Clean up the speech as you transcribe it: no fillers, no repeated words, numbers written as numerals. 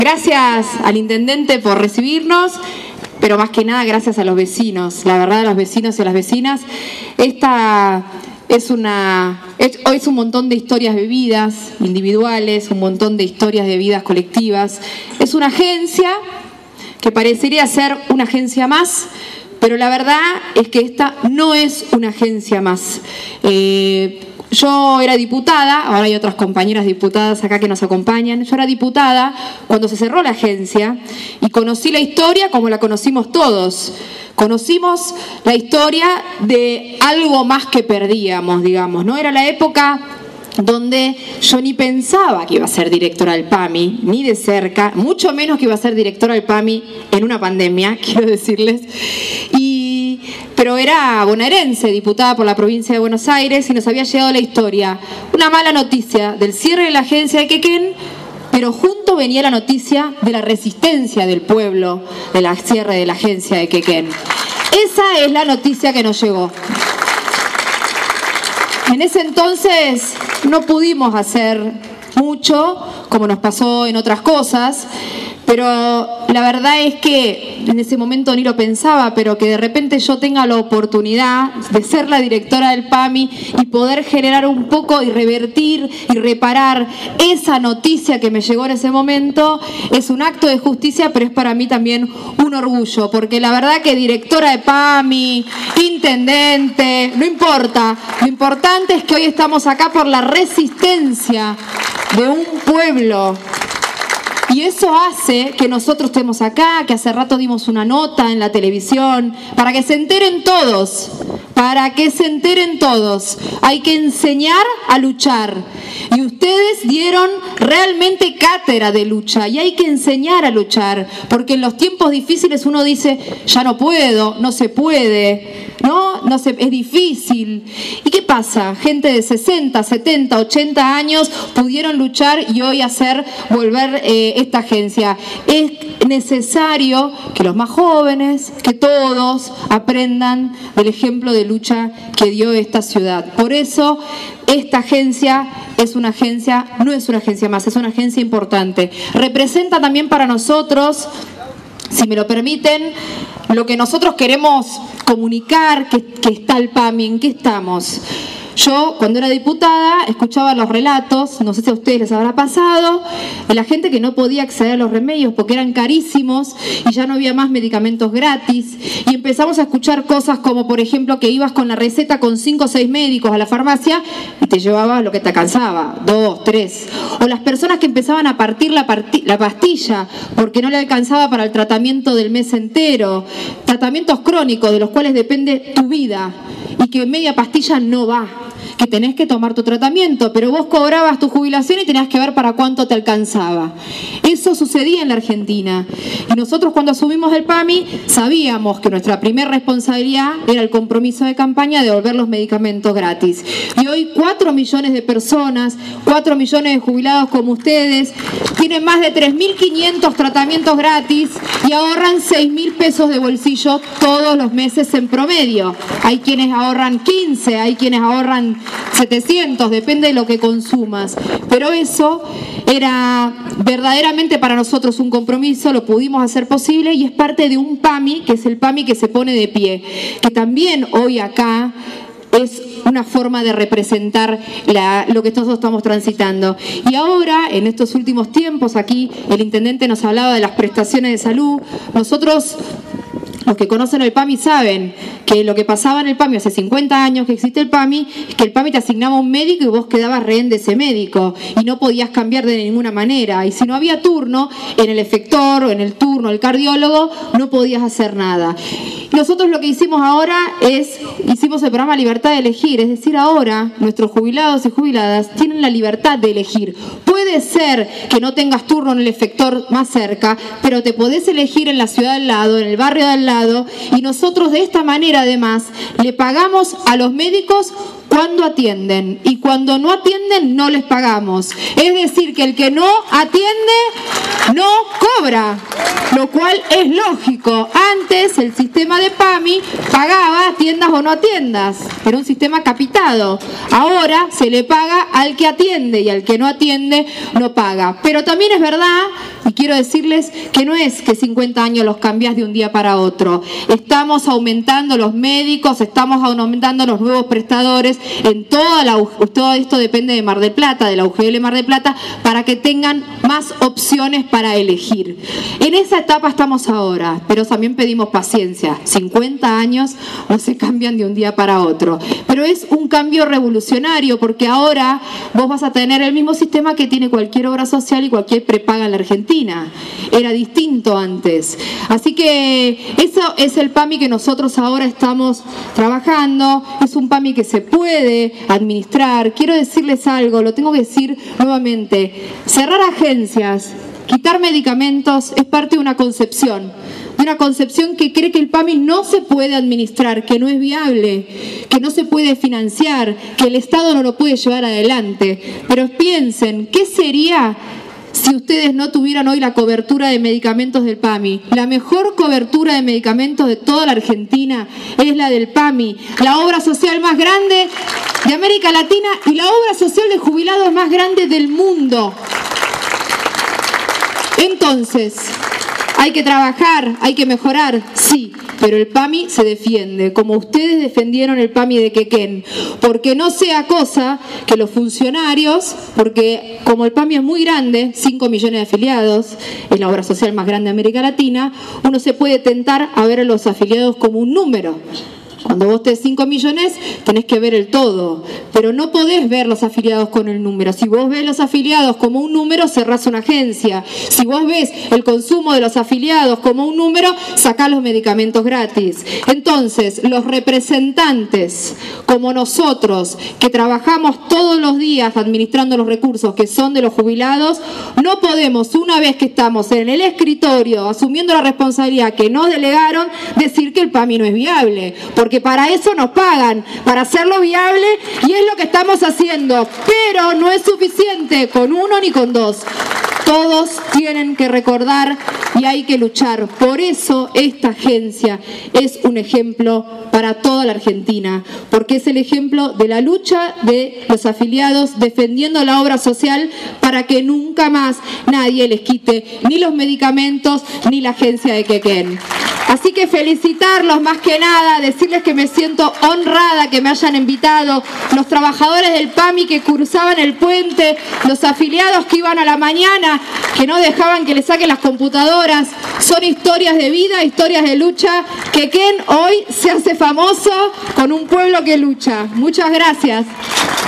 Gracias al intendente por recibirnos, pero más que nada gracias a los vecinos, la verdad, a los vecinos y a las vecinas. Esta es hoy es un montón de historias vividas, individuales, un montón de historias de vidas colectivas. Es una agencia que parecería ser una agencia más, pero la verdad es que esta no es una agencia más. Yo era diputada, ahora hay otras compañeras diputadas acá que nos acompañan. Yo era diputada cuando se cerró la agencia y conocí la historia como la conocimos todos. Conocimos la historia de algo más que perdíamos, digamos, ¿no? Era la época donde yo ni pensaba que iba a ser directora del PAMI, ni de cerca, mucho menos que iba a ser directora del PAMI en una pandemia, quiero decirles. Pero era bonaerense, diputada por la provincia de Buenos Aires, y nos había llegado la historia. Una mala noticia del cierre de la agencia de Quequén, pero junto venía la noticia de la resistencia del pueblo del cierre de la agencia de Quequén. Esa es la noticia que nos llegó. En ese entonces no pudimos hacer mucho, como nos pasó en otras cosas, pero la verdad es que en ese momento ni lo pensaba, pero que de repente yo tenga la oportunidad de ser la directora del PAMI y poder generar un poco y revertir y reparar esa noticia que me llegó en ese momento, es un acto de justicia, pero es para mí también un orgullo, porque la verdad que directora de PAMI, intendente, no importa, lo importante es que hoy estamos acá por la resistencia de un pueblo. Y eso hace que nosotros estemos acá, que hace rato dimos una nota en la televisión, para que se enteren todos, Hay que enseñar a luchar. Y ustedes dieron realmente cátedra de lucha, y hay que enseñar a luchar, porque en los tiempos difíciles uno dice, ya no puedo, no se puede, es difícil. ¿Y qué pasa? Gente de 60, 70, 80 años pudieron luchar y hoy volver esta agencia. Es necesario que los más jóvenes, que todos aprendan del ejemplo de lucha que dio esta ciudad. Por eso esta agencia no es una agencia más, es una agencia importante. Representa también para nosotros, si me lo permiten, lo que nosotros queremos comunicar, que está el PAMI, en qué estamos. Yo, cuando era diputada, escuchaba los relatos, no sé si a ustedes les habrá pasado, de la gente que no podía acceder a los remedios porque eran carísimos y ya no había más medicamentos gratis. Y empezamos a escuchar cosas como, por ejemplo, que ibas con la receta con 5 o 6 médicos a la farmacia y te llevaba lo que te alcanzaba, 2, 3. O las personas que empezaban a partir la pastilla porque no le alcanzaba para el tratamiento del mes entero. Tratamientos crónicos de los cuales depende tu vida y que media pastilla no va, que tenés que tomar tu tratamiento, pero vos cobrabas tu jubilación y tenías que ver para cuánto te alcanzaba. Eso sucedía en la Argentina. Y nosotros, cuando asumimos el PAMI, sabíamos que nuestra primera responsabilidad era el compromiso de campaña de devolver los medicamentos gratis. Y hoy 4 millones de personas, 4 millones de jubilados como ustedes, tienen más de 3.500 tratamientos gratis y ahorran 6.000 pesos de bolsillo todos los meses en promedio. Hay quienes ahorran 15, hay quienes ahorran 700, depende de lo que consumas. Pero eso era verdaderamente para nosotros un compromiso, lo pudimos hacer posible y es parte de un PAMI, que es el PAMI que se pone de pie, que también hoy acá es una forma de representar lo que nosotros estamos transitando. Y ahora, en estos últimos tiempos, aquí el intendente nos hablaba de las prestaciones de salud. Nosotros, los que conocen el PAMI, saben que lo que pasaba en el PAMI hace 50 años que existe el PAMI, es que el PAMI te asignaba un médico y vos quedabas rehén de ese médico y no podías cambiar de ninguna manera. Y si no había turno en el efector o en el turno del cardiólogo, no podías hacer nada. Nosotros lo que hicimos ahora hicimos el programa Libertad de Elegir, es decir, ahora nuestros jubilados y jubiladas tienen la libertad de elegir. Puede ser que no tengas turno en el efector más cerca, pero te podés elegir en la ciudad al lado, en el barrio de al lado, y nosotros de esta manera además le pagamos a los médicos cuando atienden y cuando no atienden no les pagamos. Es decir, que el que no atiende no cobra. lo cual es lógico. Antes el sistema de PAMI pagaba atiendas o no atiendas, era un sistema capitado. Ahora se le paga al que atiende y al que no atiende no paga. Pero también es verdad, y quiero decirles que no es que 50 años los cambias de un día para otro. Estamos aumentando los médicos, estamos aumentando los nuevos prestadores en todo esto depende de Mar del Plata, de la UGL Mar del Plata, para que tengan más opciones para elegir. En esa etapa estamos ahora, pero también pedimos paciencia. 50 años no se cambian de un día para otro, pero es un cambio revolucionario porque ahora vos vas a tener el mismo sistema que tiene cualquier obra social y cualquier prepaga en la Argentina. Era distinto antes. Así que eso es el PAMI que nosotros ahora estamos trabajando. Es un PAMI que se puede administrar. Quiero decirles algo, lo tengo que decir nuevamente. Cerrar agencias, quitar medicamentos es parte de una concepción que cree que el PAMI no se puede administrar, que no es viable, que no se puede financiar, que el Estado no lo puede llevar adelante. Pero piensen, ¿qué sería si ustedes no tuvieran hoy la cobertura de medicamentos del PAMI? La mejor cobertura de medicamentos de toda la Argentina es la del PAMI, la obra social más grande de América Latina y la obra social de jubilados más grande del mundo. Entonces, hay que trabajar, hay que mejorar, sí, pero el PAMI se defiende, como ustedes defendieron el PAMI de Quequén, porque no sea cosa que los funcionarios, porque como el PAMI es muy grande, 5 millones de afiliados, es la obra social más grande de América Latina, uno se puede tentar a ver a los afiliados como un número. Cuando vos tenés 5 millones, tenés que ver el todo, pero no podés ver los afiliados con el número. Si vos ves los afiliados como un número, cerrás una agencia. Si vos ves el consumo de los afiliados como un número, sacás los medicamentos gratis. Entonces, los representantes, como nosotros, que trabajamos todos los días administrando los recursos que son de los jubilados, no podemos, una vez que estamos en el escritorio, asumiendo la responsabilidad que nos delegaron, decir que el PAMI no es viable, porque para eso nos pagan, para hacerlo viable, y es lo que estamos haciendo, pero no es suficiente con uno ni con dos. Todos tienen que recordar y hay que luchar. Por eso esta agencia es un ejemplo para toda la Argentina, porque es el ejemplo de la lucha de los afiliados defendiendo la obra social para que nunca más nadie les quite ni los medicamentos ni la agencia de Quequén. Así que felicitarlos más que nada, decirles que me siento honrada que me hayan invitado, los trabajadores del PAMI que cruzaban el puente, los afiliados que iban a la mañana, que no dejaban que les saquen las computadoras. Son historias de vida, historias de lucha. Quequén hoy se hace famoso con un pueblo que lucha. Muchas gracias.